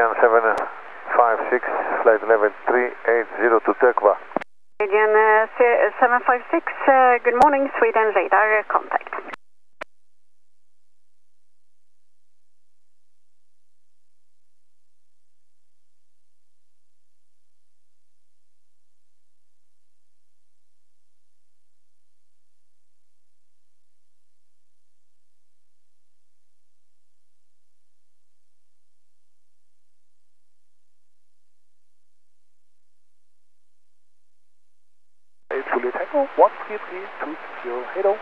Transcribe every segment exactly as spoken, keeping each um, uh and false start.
Asian seven five six, flight level three eight zero to Tekva. Asian uh, seven five six, uh, good morning, Sweden radar contact. Juliet Echo, one three three two zero, hello.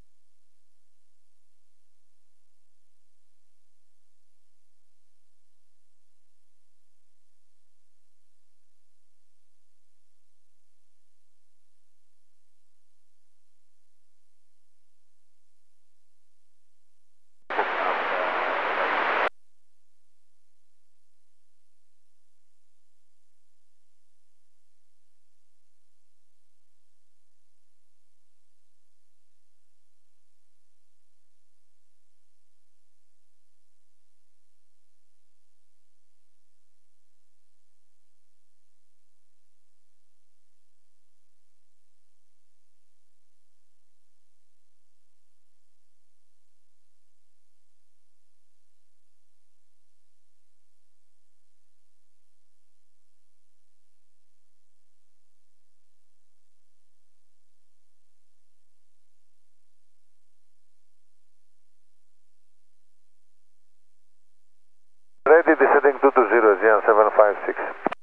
Ready, descending two two zero, Asian seven five six.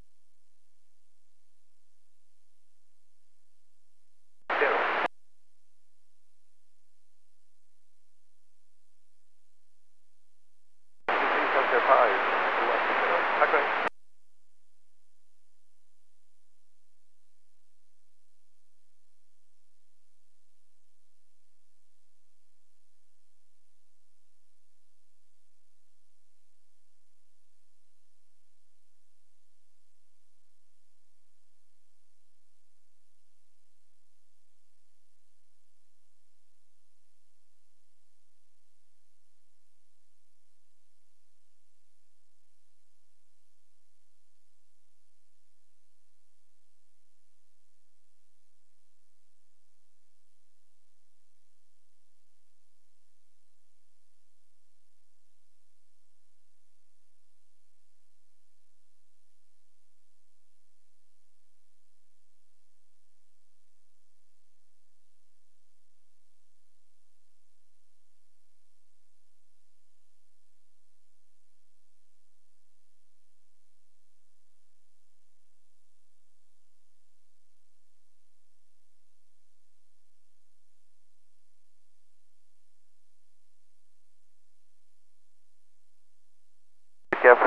Careful.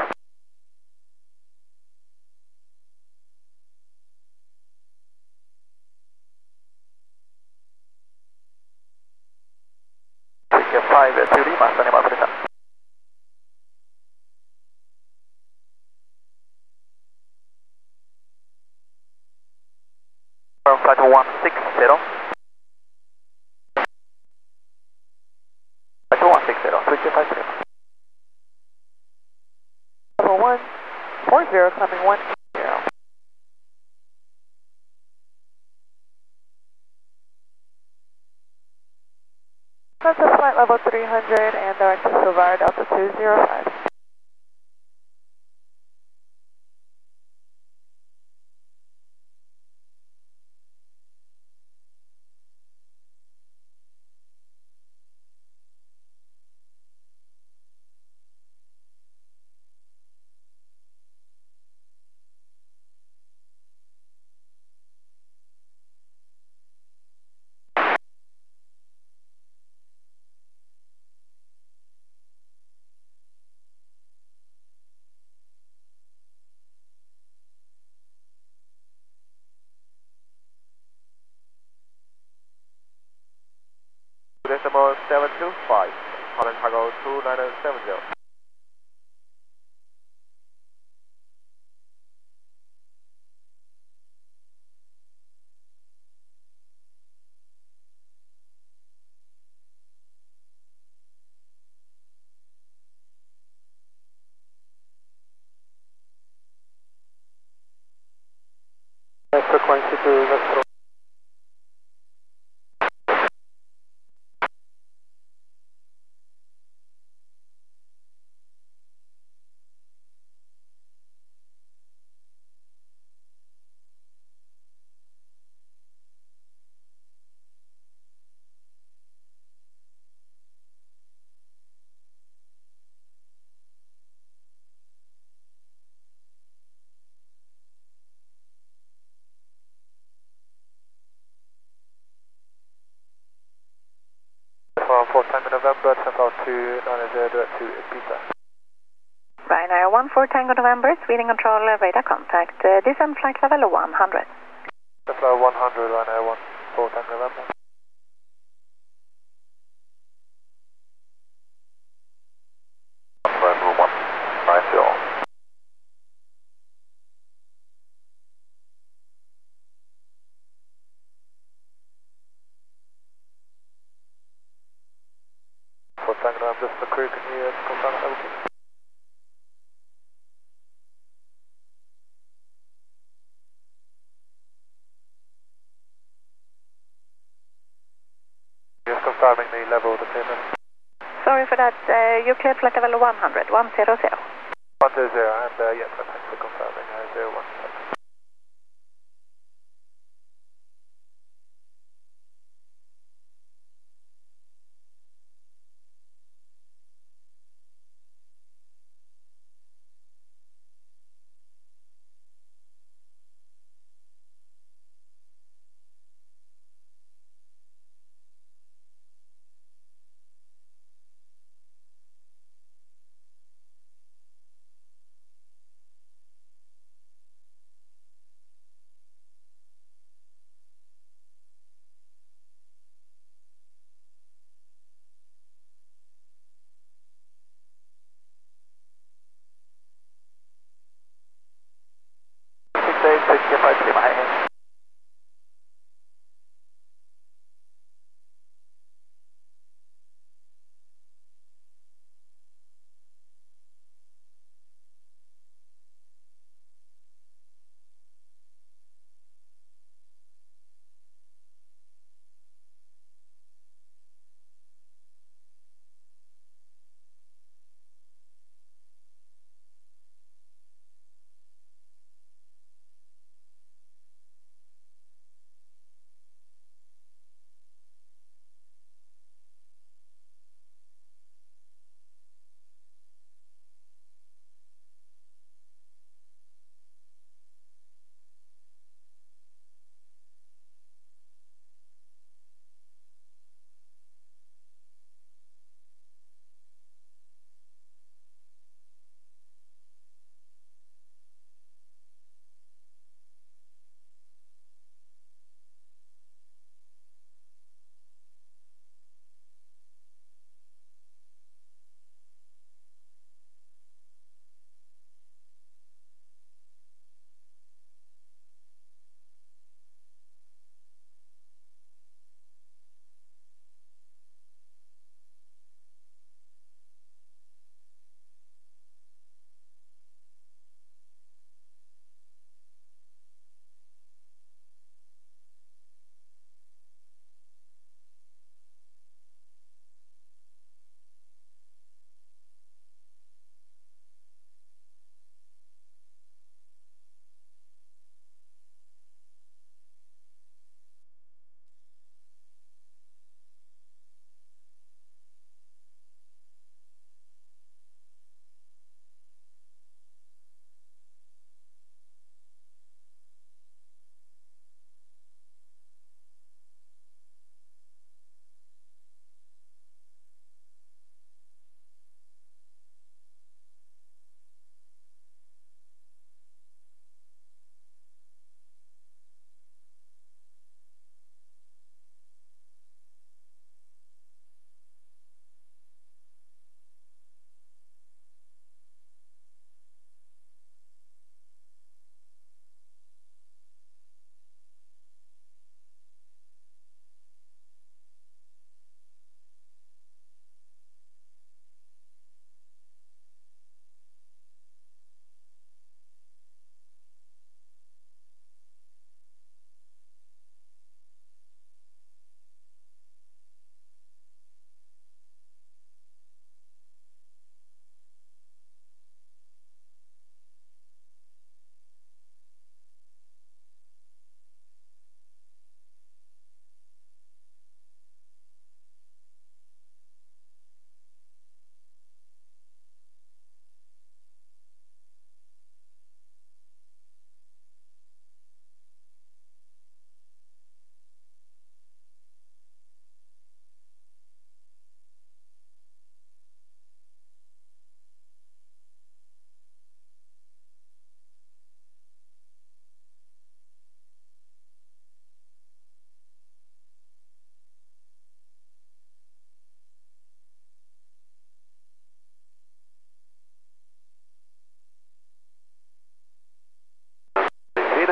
five two Lima, standing by for the sun. From flight one six zero. Flight one six zero, three two five three. Level one four zero, coming one zero. That's a flight level three hundred and direct to Silvire Delta two zero five. Decimal seven two five, Holland Cargo two nine seven zero. November, Central two nine zero, direct to Ibiza. Ryanair one four Tango November, Sweden control, uh, radar contact, uh, descent flight level one hundred. Central one hundred, Ryanair one four Tango November. November one nine zero. For Tango November, just the crew, can you uh, confirm that level, please? Just confirming the level of the payment. Sorry for that, uh, you cleared flight level one hundred, one hundred. one zero zero, and uh, yeah, thanks for confirming, uh, zero one. six eight six five three, my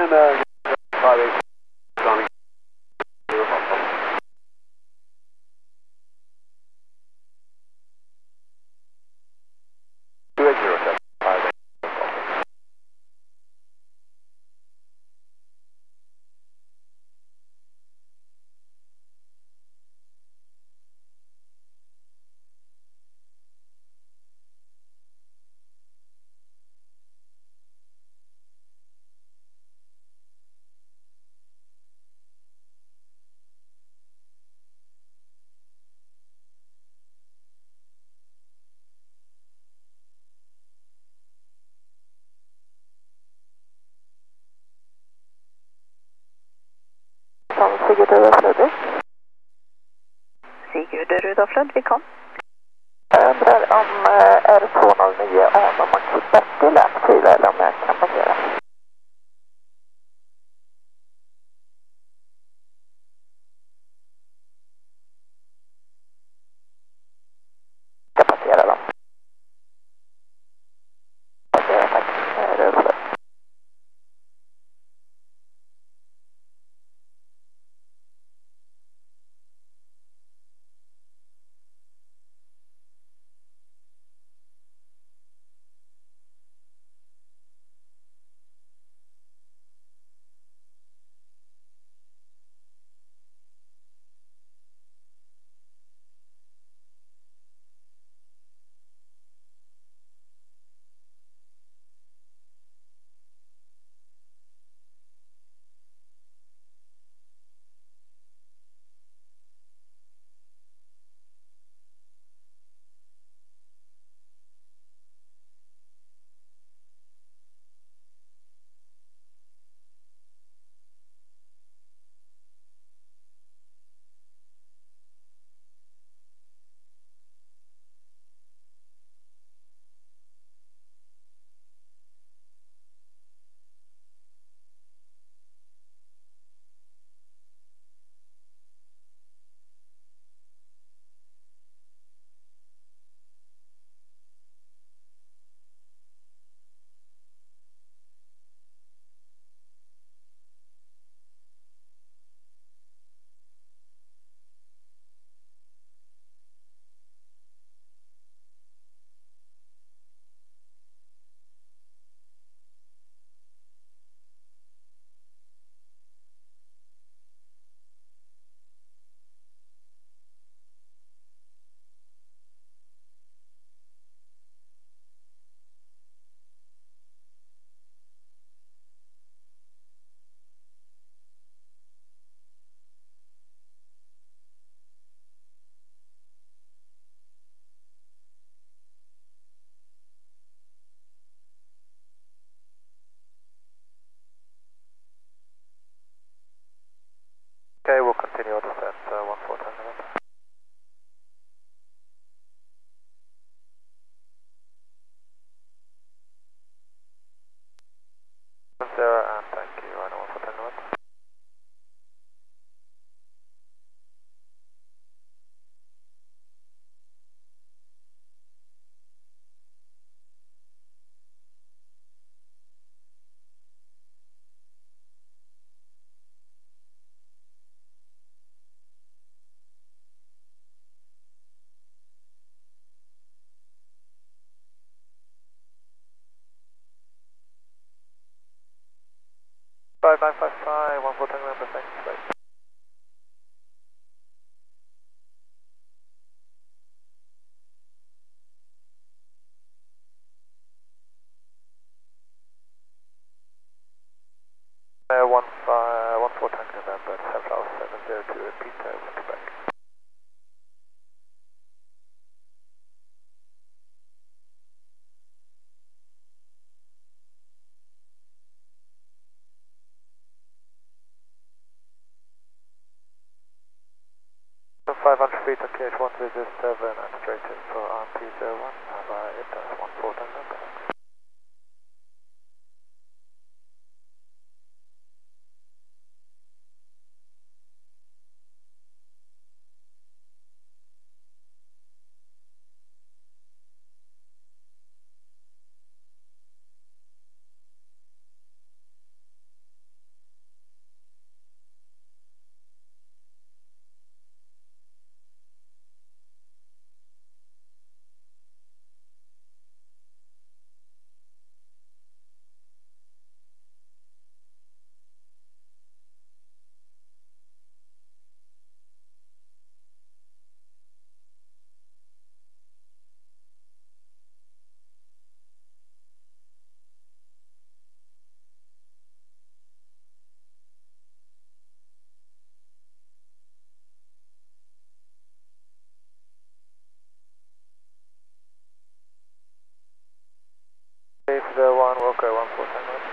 one, uh, five eight, Johnny. two eight zero seven, five eight. Från Sigurd Rudolf Ludvig. Sigurd Rudolf Ludvig kom. Jag undrar om R två noll nio Adam och Bertil är aktiva eller om jag kan passera. Jag ska passera dem. Passera tack. Rudolf Ludvig. Okay, we'll continue on descent, uh, one four ten November. Zero, and thank you, I know one four ten November. five nine five five, one four ten November, thanks, bye. Uh, one five, one four ten November, seven hours seven zero two, repeat, uh, we'll come back. five hundred feet on K H one three zero seven and straight in for R M P zero one, have I hit us one four ten November. one, Wilco one four seven.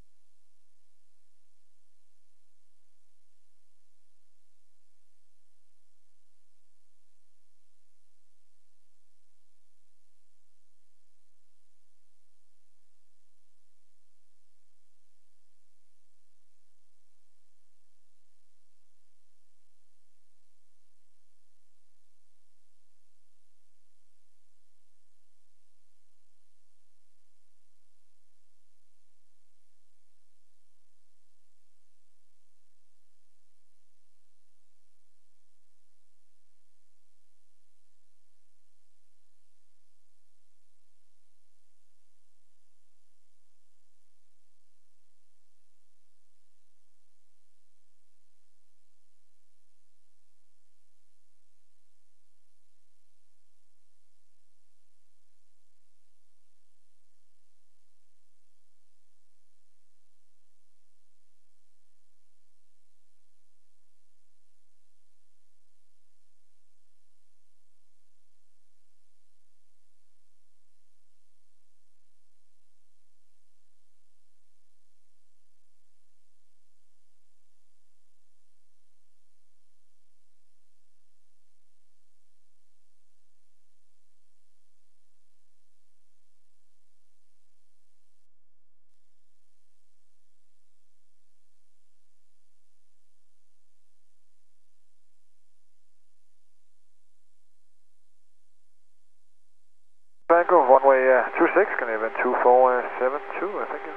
Tango, one way uh, two six, can you even two four seven two, I think.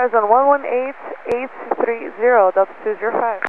Horizon one one eight eight three zero, Delta two zero five.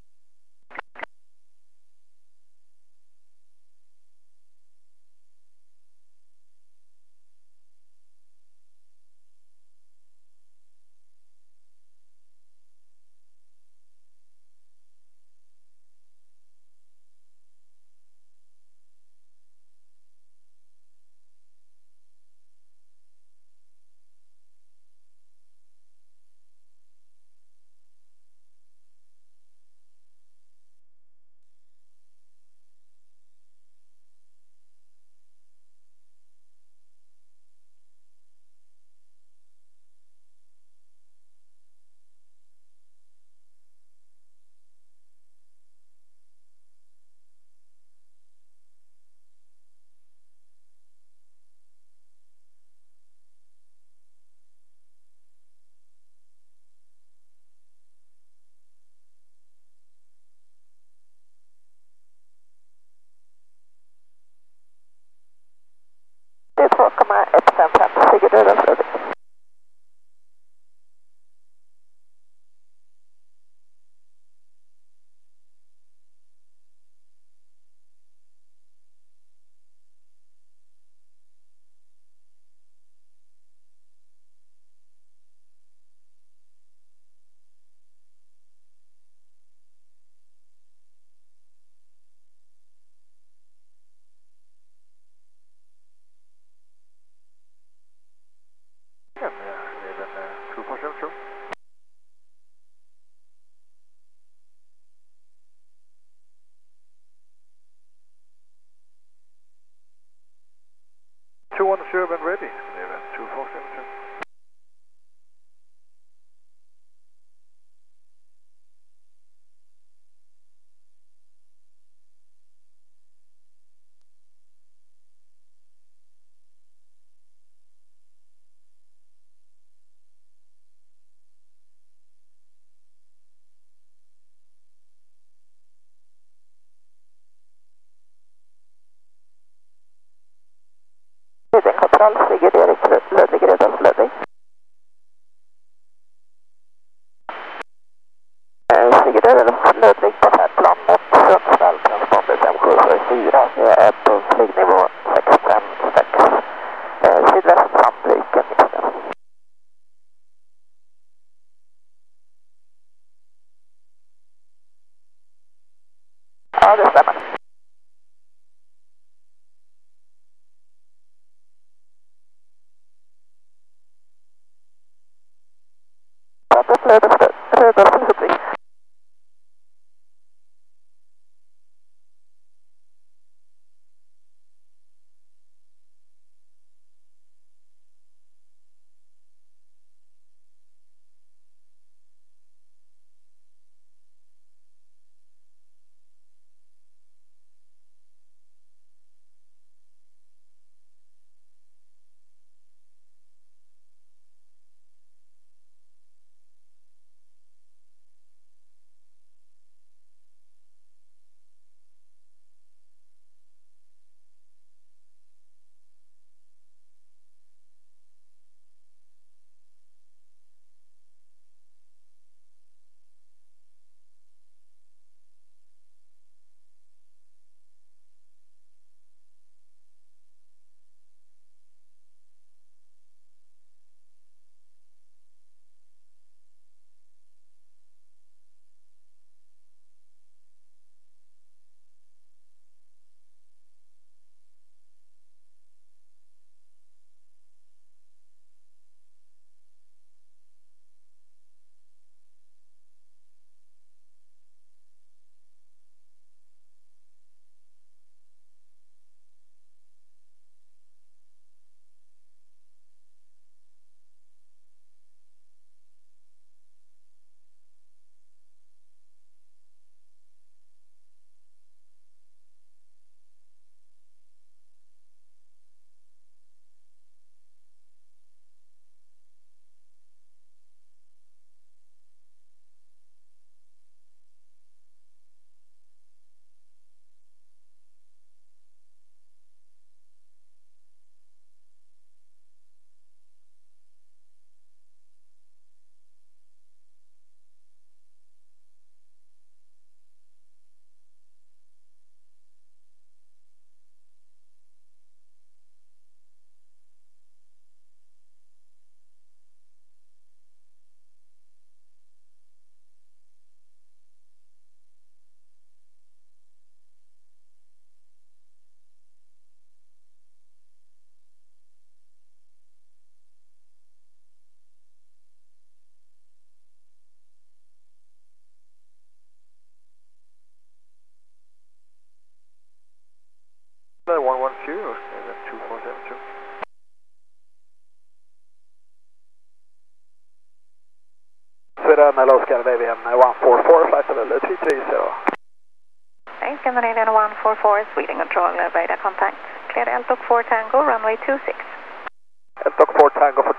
två komma ett fem fem, Sigurd Rödens Ludvig. two one zero when ready, Level two four seven two. Kontroll, Sigurd Erik Ludvig Rödens Ludvig. Sigurd Rödens Ludvig på färdplan mot Sundsvall, transponder fem sju sju fyra. Jag är på flygnivå sex fem sex, sydväst Sandviken. Ja, det stämmer. Q, and then two four seven two. Sweden, hello Scandinavian one four four, flight level three three zero. Hey, Scandinavian one four four, Sweden control, radar contact. Clear L T O C four Tango, runway two six. L T O C four Tango for